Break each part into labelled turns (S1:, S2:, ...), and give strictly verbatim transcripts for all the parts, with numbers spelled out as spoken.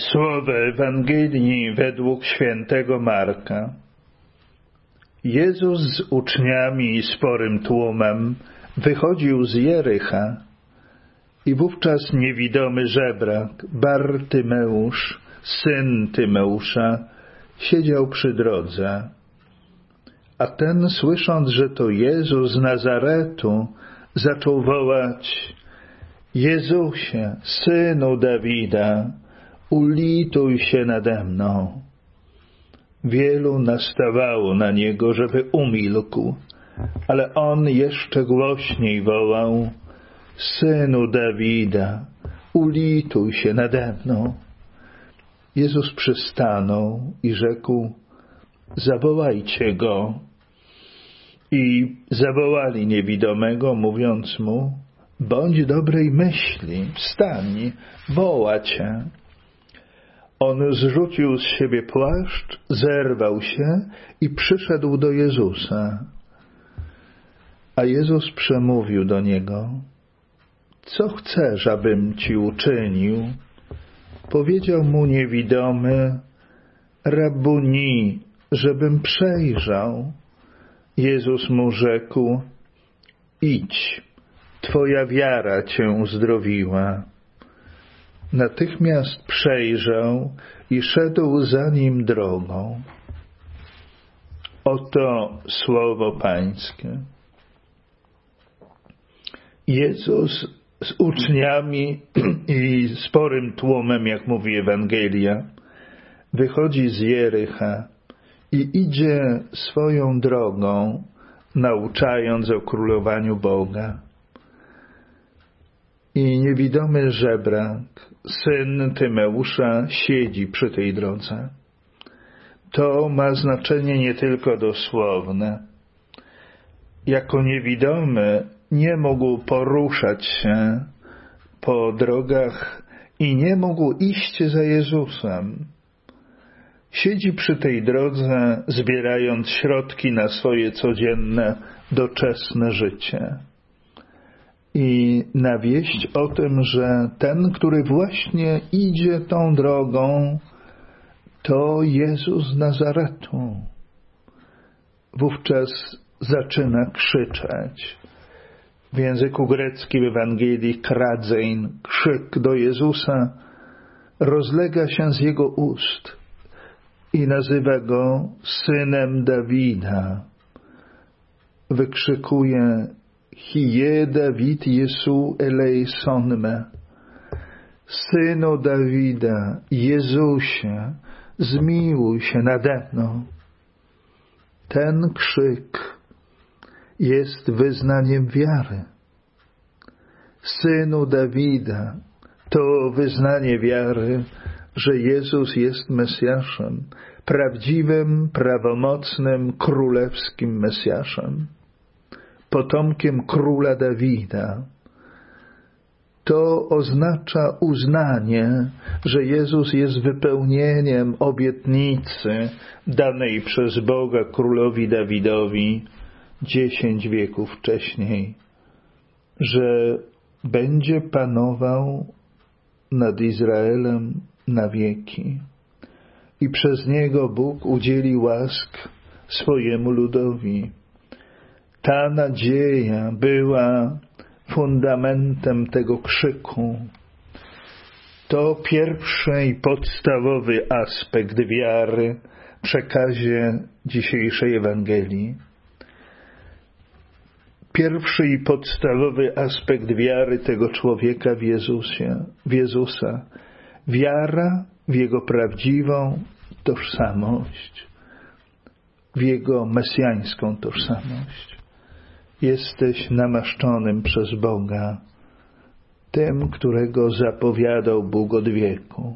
S1: Słowo Ewangelii według świętego Marka. Jezus z uczniami i sporym tłumem wychodził z Jericha i wówczas niewidomy żebrak, Bartymeusz, syn Tymeusza, siedział przy drodze. A ten, słysząc, że to Jezus z Nazaretu, zaczął wołać: Jezusie, synu Dawida, ulituj się nade mną. Wielu nastawało na niego, żeby umilkł, ale on jeszcze głośniej wołał: Synu Dawida, ulituj się nade mną. Jezus przystanął i rzekł: zawołajcie go. I zawołali niewidomego, mówiąc mu: bądź dobrej myśli, wstań, woła cię. On zrzucił z siebie płaszcz, zerwał się i przyszedł do Jezusa. A Jezus przemówił do niego: co chcesz, abym ci uczynił? Powiedział mu niewidomy: Rabbuni, żebym przejrzał. Jezus mu rzekł: idź, twoja wiara cię uzdrowiła. Natychmiast przejrzał i szedł za nim drogą. Oto słowo Pańskie. Jezus z uczniami i sporym tłumem, jak mówi Ewangelia, wychodzi z Jericha i idzie swoją drogą, nauczając o królowaniu Boga. I niewidomy żebrak, syn Tymeusza, siedzi przy tej drodze. To ma znaczenie nie tylko dosłowne. Jako niewidomy nie mógł poruszać się po drogach i nie mógł iść za Jezusem. Siedzi przy tej drodze, zbierając środki na swoje codzienne, doczesne życie. I na wieść o tym, że ten, który właśnie idzie tą drogą, to Jezus z Nazaretu. Wówczas zaczyna krzyczeć. W języku greckim Ewangelii kradzein, krzyk do Jezusa, rozlega się z jego ust i nazywa go synem Dawida. Wykrzykuje: Hie Dawid Jesu eleison me. Synu Dawida, Jezusie, zmiłuj się nade mną. Ten krzyk jest wyznaniem wiary. Synu Dawida, to wyznanie wiary, że Jezus jest Mesjaszem, prawdziwym, prawomocnym, królewskim Mesjaszem, potomkiem króla Dawida. To oznacza uznanie, że Jezus jest wypełnieniem obietnicy danej przez Boga królowi Dawidowi dziesięć wieków wcześniej, że będzie panował nad Izraelem na wieki i przez niego Bóg udzieli łask swojemu ludowi. Ta nadzieja była fundamentem tego krzyku. To pierwszy i podstawowy aspekt wiary w przekazie dzisiejszej Ewangelii. Pierwszy i podstawowy aspekt wiary tego człowieka w Jezusie, w Jezusa. Wiara w Jego prawdziwą tożsamość, w Jego mesjańską tożsamość. Jesteś namaszczonym przez Boga, tym, którego zapowiadał Bóg od wieku.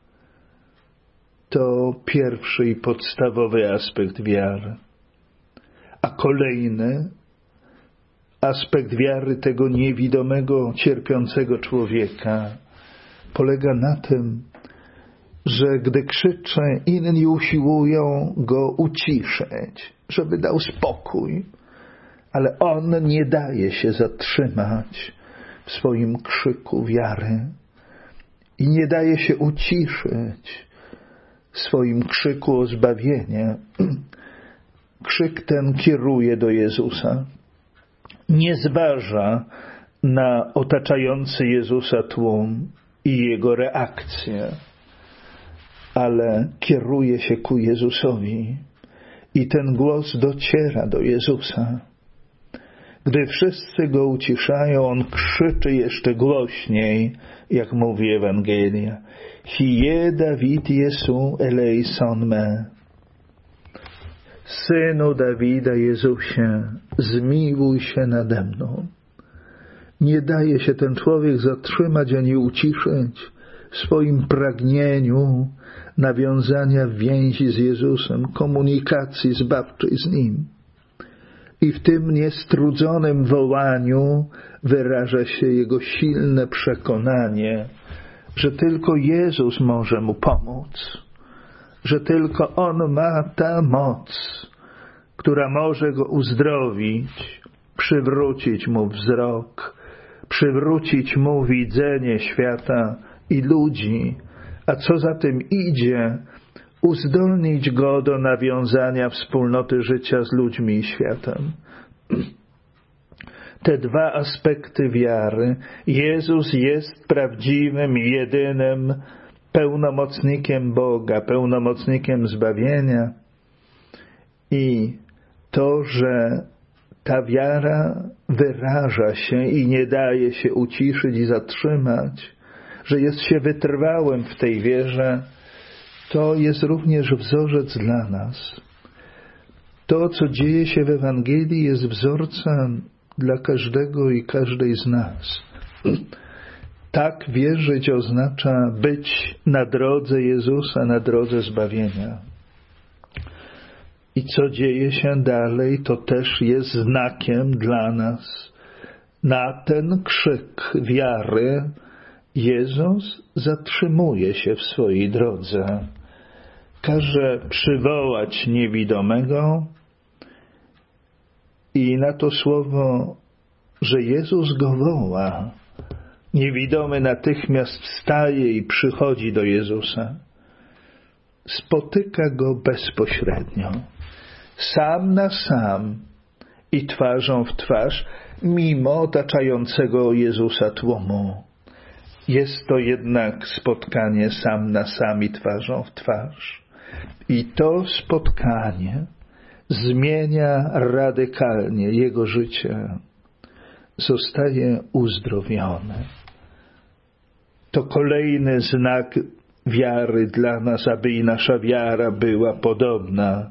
S1: To pierwszy i podstawowy aspekt wiary. A kolejny aspekt wiary tego niewidomego, cierpiącego człowieka polega na tym, że gdy krzycze, inni usiłują go uciszyć, żeby dał spokój, ale on nie daje się zatrzymać w swoim krzyku wiary i nie daje się uciszyć w swoim krzyku o zbawienie. Krzyk ten kieruje do Jezusa. Nie zważa na otaczający Jezusa tłum i jego reakcję, ale kieruje się ku Jezusowi i ten głos dociera do Jezusa. Gdy wszyscy go uciszają, on krzyczy jeszcze głośniej, jak mówi Ewangelia. Hie Dawid Jesu eleison me. Synu Dawida Jezusie, zmiłuj się nade mną. Nie daje się ten człowiek zatrzymać ani uciszyć w swoim pragnieniu nawiązania więzi z Jezusem, komunikacji zbawczej z Nim. I w tym niestrudzonym wołaniu wyraża się jego silne przekonanie, że tylko Jezus może mu pomóc, że tylko On ma tę moc, która może go uzdrowić, przywrócić mu wzrok, przywrócić mu widzenie świata i ludzi, a co za tym idzie, uzdolnić go do nawiązania wspólnoty życia z ludźmi i światem. Te dwa aspekty wiary. Jezus jest prawdziwym, jedynym pełnomocnikiem Boga, pełnomocnikiem zbawienia i to, że ta wiara wyraża się i nie daje się uciszyć i zatrzymać, że jest się wytrwałym w tej wierze, to jest również wzorzec dla nas. To, co dzieje się w Ewangelii, jest wzorcem dla każdego i każdej z nas. Tak wierzyć oznacza być na drodze Jezusa, na drodze zbawienia. I co dzieje się dalej, to też jest znakiem dla nas. Na ten krzyk wiary Jezus zatrzymuje się w swojej drodze. Każe przywołać niewidomego i na to słowo, że Jezus go woła, niewidomy natychmiast wstaje i przychodzi do Jezusa. Spotyka go bezpośrednio, sam na sam i twarzą w twarz, mimo otaczającego Jezusa tłumu. Jest to jednak spotkanie sam na sam i twarzą w twarz. I to spotkanie zmienia radykalnie jego życie. Zostaje uzdrowiony. To kolejny znak wiary dla nas, aby i nasza wiara była podobna.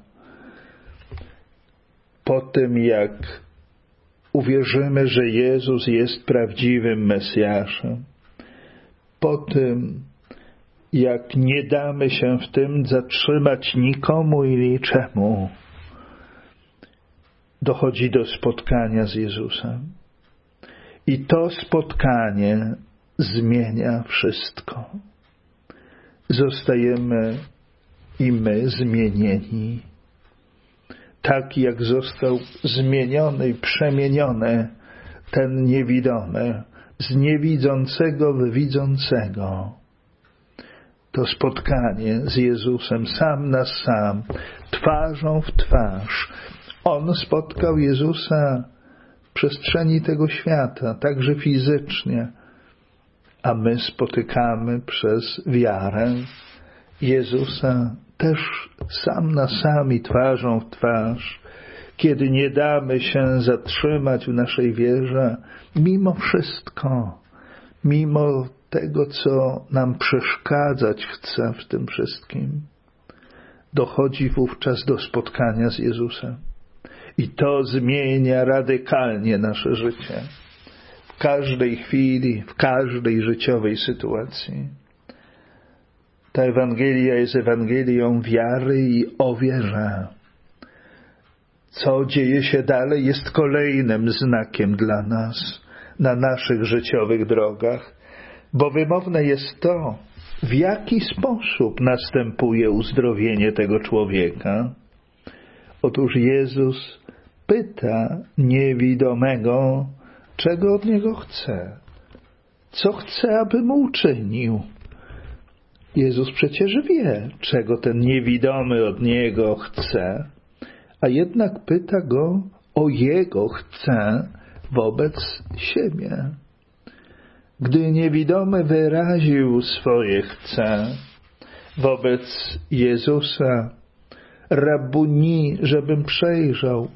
S1: Po tym, jak uwierzymy, że Jezus jest prawdziwym Mesjaszem, po tym, jak nie damy się w tym zatrzymać nikomu i niczemu, dochodzi do spotkania z Jezusem. I to spotkanie zmienia wszystko. Zostajemy i my zmienieni. Tak jak został zmieniony i przemieniony ten niewidomy z niewidzącego w widzącego. To spotkanie z Jezusem sam na sam, twarzą w twarz. On spotkał Jezusa w przestrzeni tego świata, także fizycznie, a my spotykamy przez wiarę Jezusa też sam na sam i twarzą w twarz, kiedy nie damy się zatrzymać w naszej wierze, mimo wszystko, mimo tego, co nam przeszkadzać chce w tym wszystkim, dochodzi wówczas do spotkania z Jezusem. I to zmienia radykalnie nasze życie. W każdej chwili, w każdej życiowej sytuacji. Ta Ewangelia jest Ewangelią wiary i o wierze. Co dzieje się dalej, jest kolejnym znakiem dla nas na naszych życiowych drogach, bo wymowne jest to, w jaki sposób następuje uzdrowienie tego człowieka. Otóż Jezus pyta niewidomego, czego od niego chce, co chce, aby mu uczynił. Jezus przecież wie, czego ten niewidomy od Niego chce, a jednak pyta Go o Jego chce wobec siebie. Gdy niewidomy wyraził swoje chce wobec Jezusa, Rabbuni, żebym przejrzał,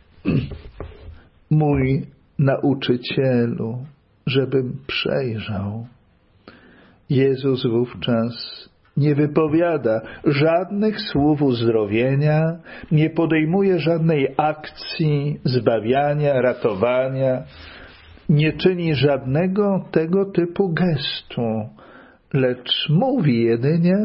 S1: mój nauczycielu, żebym przejrzał. Jezus wówczas nie wypowiada żadnych słów uzdrowienia, nie podejmuje żadnej akcji zbawiania, ratowania, nie czyni żadnego tego typu gestu, lecz mówi jedynie: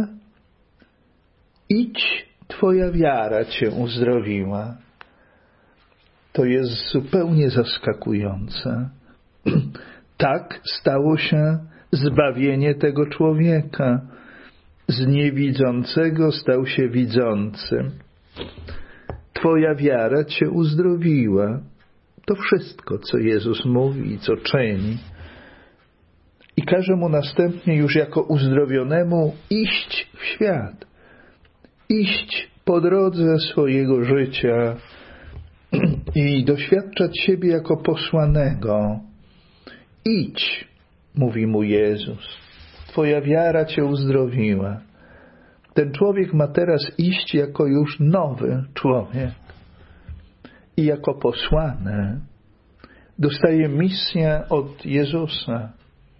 S1: idź, twoja wiara cię uzdrowiła. To jest zupełnie zaskakujące. Tak stało się zbawienie tego człowieka. Z niewidzącego stał się widzącym. Twoja wiara cię uzdrowiła. To wszystko, co Jezus mówi i co czyni. I każe mu następnie już jako uzdrowionemu iść w świat. Iść po drodze swojego życia i doświadczać siebie jako posłanego. Idź, mówi mu Jezus. Twoja wiara cię uzdrowiła. Ten człowiek ma teraz iść jako już nowy człowiek. I jako posłany dostaje misję od Jezusa.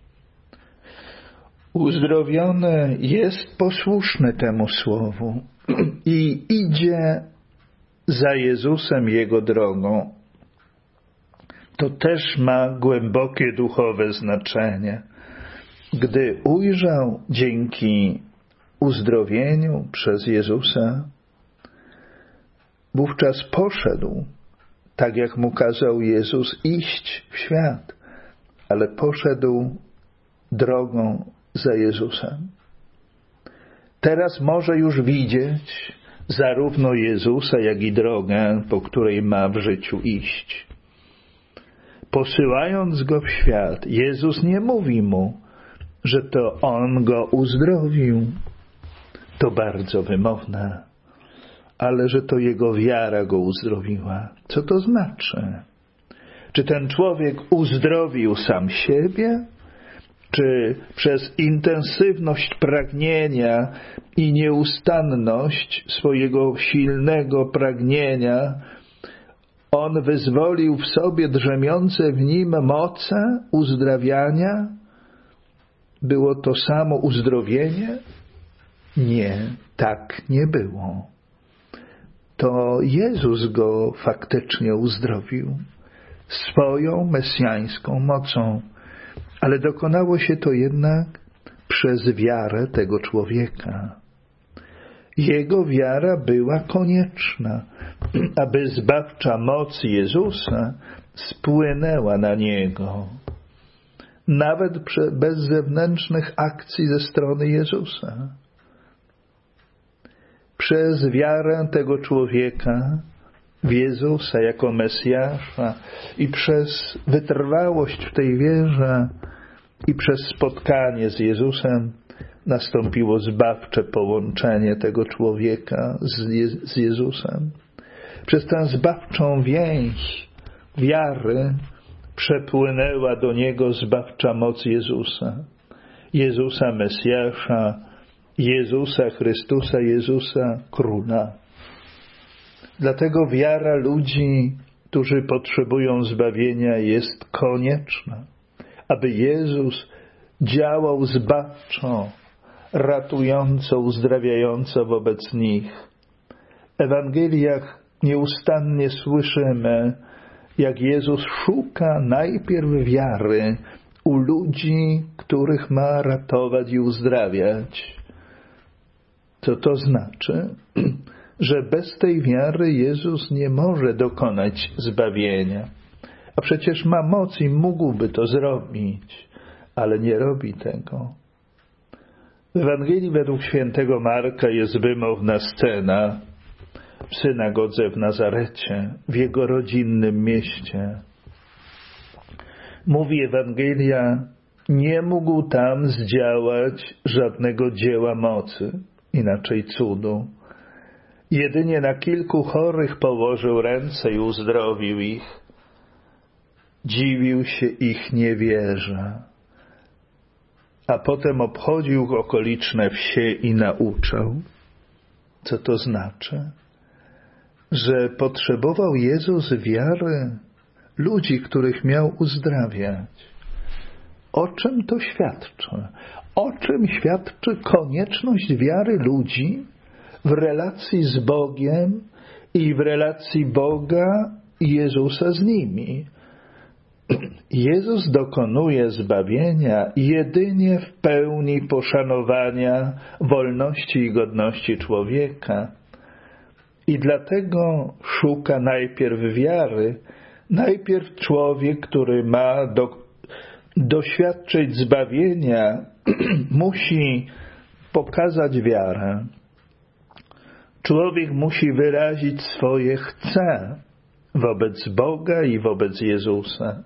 S1: Uzdrowiony jest posłuszny temu słowu i idzie za Jezusem Jego drogą. To też ma głębokie duchowe znaczenie. Gdy ujrzał dzięki uzdrowieniu przez Jezusa, wówczas poszedł, tak jak mu kazał Jezus, iść w świat, ale poszedł drogą za Jezusem. Teraz może już widzieć zarówno Jezusa, jak i drogę, po której ma w życiu iść. Posyłając go w świat, Jezus nie mówi mu, że to On go uzdrowił. To bardzo wymowne. Ale że to jego wiara go uzdrowiła. Co to znaczy? Czy ten człowiek uzdrowił sam siebie? Czy przez intensywność pragnienia i nieustanność swojego silnego pragnienia on wyzwolił w sobie drzemiące w nim moce uzdrawiania? Było to samo uzdrowienie? Nie, tak nie było. To Jezus go faktycznie uzdrowił swoją mesjańską mocą, ale dokonało się to jednak przez wiarę tego człowieka. Jego wiara była konieczna, aby zbawcza moc Jezusa spłynęła na niego, nawet bez zewnętrznych akcji ze strony Jezusa. Przez wiarę tego człowieka w Jezusa jako Mesjasza i przez wytrwałość w tej wierze i przez spotkanie z Jezusem nastąpiło zbawcze połączenie tego człowieka z, Je- z Jezusem. Przez tę zbawczą więź wiary przepłynęła do niego zbawcza moc Jezusa. Jezusa Mesjasza, Jezusa Chrystusa, Jezusa Króla. Dlatego wiara ludzi, którzy potrzebują zbawienia, jest konieczna, aby Jezus działał zbawczo, ratująco, uzdrawiająco wobec nich. W Ewangeliach nieustannie słyszymy, jak Jezus szuka najpierw wiary u ludzi, których ma ratować i uzdrawiać. Co to znaczy? Że bez tej wiary Jezus nie może dokonać zbawienia. A przecież ma moc i mógłby to zrobić, ale nie robi tego. W Ewangelii według świętego Marka jest wymowna scena w synagodze w Nazarecie, w jego rodzinnym mieście. Mówi Ewangelia, nie mógł tam zdziałać żadnego dzieła mocy, inaczej cudu. Jedynie na kilku chorych położył ręce i uzdrowił ich. Dziwił się ich niewierze, a potem obchodził okoliczne wsie i nauczał. Co to znaczy? Że potrzebował Jezus wiary ludzi, których miał uzdrawiać. O czym to świadczy? O czym świadczy konieczność wiary ludzi w relacji z Bogiem i w relacji Boga i Jezusa z nimi? Jezus dokonuje zbawienia jedynie w pełni poszanowania wolności i godności człowieka. I dlatego szuka najpierw wiary, najpierw człowiek, który ma do, doświadczyć zbawienia, musi pokazać wiarę. Człowiek musi wyrazić swoje chce wobec Boga i wobec Jezusa.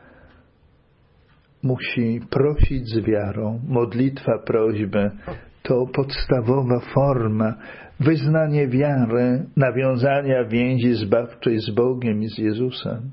S1: Musi prosić z wiarą. Modlitwa, prośby to podstawowa forma wyznania wiary, nawiązania więzi zbawczej z Bogiem i z Jezusem.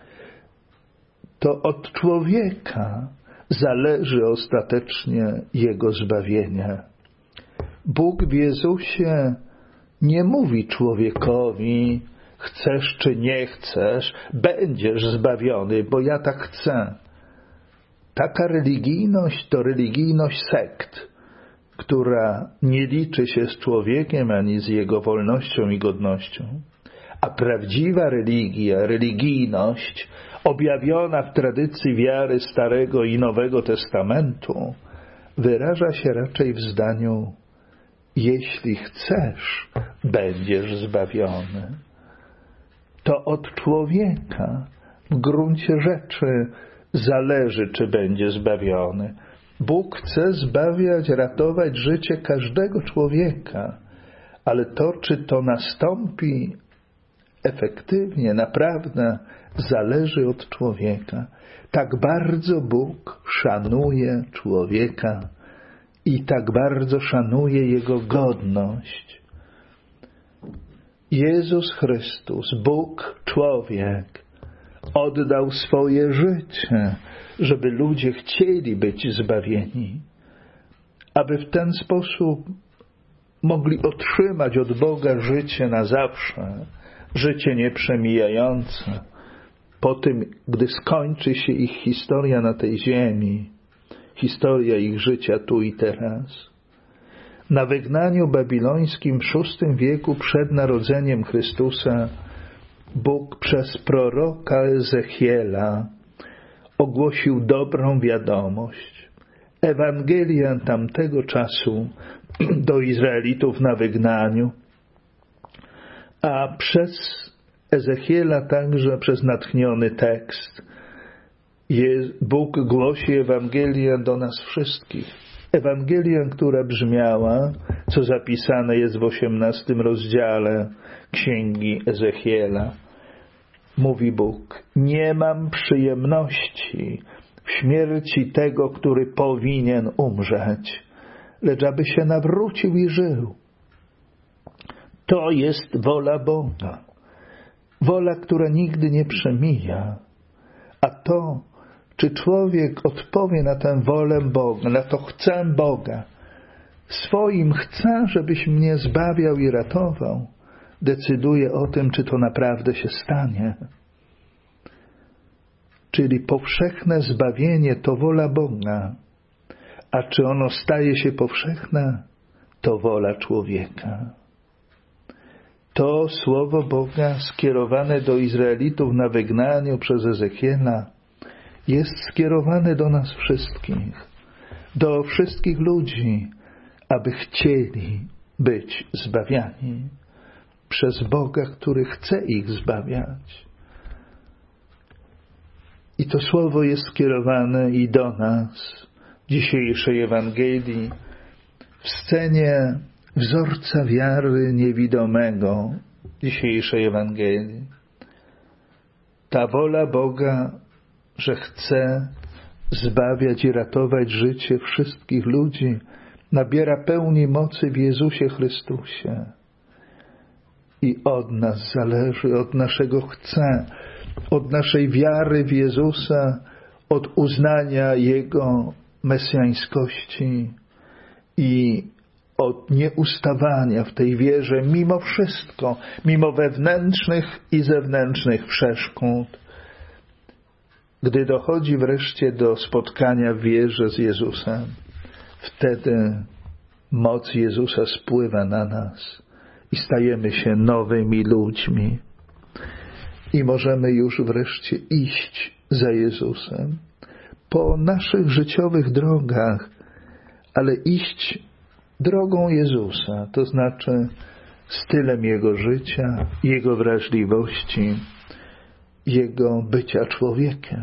S1: To od człowieka zależy ostatecznie jego zbawienie. Bóg w Jezusie nie mówi człowiekowi: chcesz czy nie chcesz, będziesz zbawiony, bo ja tak chcę. Taka religijność to religijność sekt, która nie liczy się z człowiekiem ani z jego wolnością i godnością. A prawdziwa religia, religijność objawiona w tradycji wiary Starego i Nowego Testamentu wyraża się raczej w zdaniu: jeśli chcesz, będziesz zbawiony. To od człowieka w gruncie rzeczy zależy, czy będzie zbawiony. Bóg chce zbawiać, ratować życie każdego człowieka, ale to, czy to nastąpi efektywnie, naprawdę zależy od człowieka. Tak bardzo Bóg szanuje człowieka i tak bardzo szanuje jego godność. Jezus Chrystus, Bóg, człowiek, oddał swoje życie, żeby ludzie chcieli być zbawieni, aby w ten sposób mogli otrzymać od Boga życie na zawsze, życie nieprzemijające, po tym, gdy skończy się ich historia na tej ziemi, historia ich życia tu i teraz. Na wygnaniu babilońskim w szóstym wieku przed narodzeniem Chrystusa Bóg przez proroka Ezechiela ogłosił dobrą wiadomość. Ewangelia tamtego czasu do Izraelitów na wygnaniu, a przez Ezechiela także przez natchniony tekst Bóg głosi Ewangelię do nas wszystkich. Ewangelię, która brzmiała, co zapisane jest w osiemnastym rozdziale Księgi Ezechiela. Mówi Bóg: nie mam przyjemności w śmierci tego, który powinien umrzeć, lecz aby się nawrócił i żył. To jest wola Boga. Wola, która nigdy nie przemija. A to, czy człowiek odpowie na tę wolę Boga, na to chcę Boga, swoim chcę, żebyś mnie zbawiał i ratował, decyduje o tym, czy to naprawdę się stanie. Czyli powszechne zbawienie to wola Boga, a czy ono staje się powszechne, to wola człowieka. To słowo Boga skierowane do Izraelitów na wygnaniu przez Ezechiela jest skierowane do nas wszystkich, do wszystkich ludzi, aby chcieli być zbawiani przez Boga, który chce ich zbawiać. I to słowo jest skierowane i do nas w dzisiejszej Ewangelii, w scenie wzorca wiary niewidomego dzisiejszej Ewangelii. Ta wola Boga, że chce, zbawiać i ratować życie wszystkich ludzi, nabiera pełni mocy w Jezusie Chrystusie. I od nas zależy, od naszego chce, od naszej wiary w Jezusa, od uznania Jego mesjańskości i od nieustawania w tej wierze mimo wszystko, mimo wewnętrznych i zewnętrznych przeszkód. Gdy dochodzi wreszcie do spotkania w wierze z Jezusem, wtedy moc Jezusa spływa na nas i stajemy się nowymi ludźmi. I możemy już wreszcie iść za Jezusem po naszych życiowych drogach, ale iść drogą Jezusa, to znaczy stylem Jego życia, Jego wrażliwości, Jego bycia człowiekiem.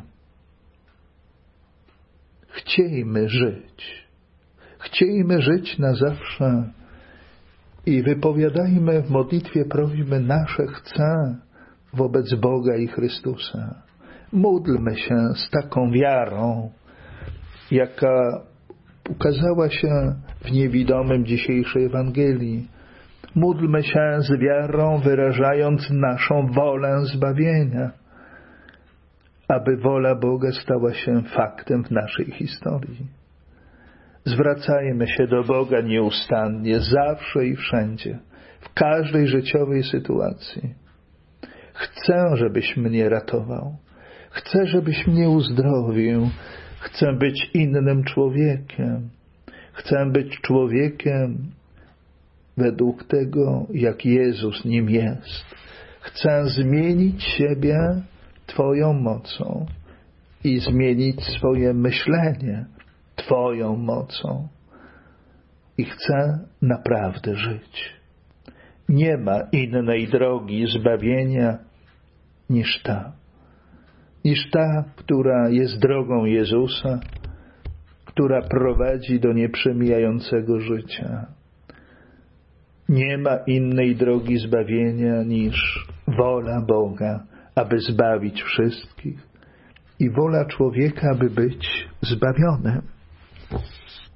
S1: Chciejmy żyć. Chciejmy żyć na zawsze i wypowiadajmy w modlitwie prośby nasze chcę wobec Boga i Chrystusa. Módlmy się z taką wiarą, jaka ukazała się w niewidomym dzisiejszej Ewangelii. Módlmy się z wiarą, wyrażając naszą wolę zbawienia, aby wola Boga stała się faktem w naszej historii. Zwracajmy się do Boga nieustannie, zawsze i wszędzie, w każdej życiowej sytuacji. Chcę, żebyś mnie ratował. Chcę, żebyś mnie uzdrowił. Chcę być innym człowiekiem. Chcę być człowiekiem według tego, jak Jezus nim jest. Chcę zmienić siebie Twoją mocą i zmienić swoje myślenie Twoją mocą. I chcę naprawdę żyć. Nie ma innej drogi zbawienia niż ta. Niż ta, która jest drogą Jezusa, która prowadzi do nieprzemijającego życia. Nie ma innej drogi zbawienia niż wola Boga, aby zbawić wszystkich i wola człowieka, aby być zbawionym.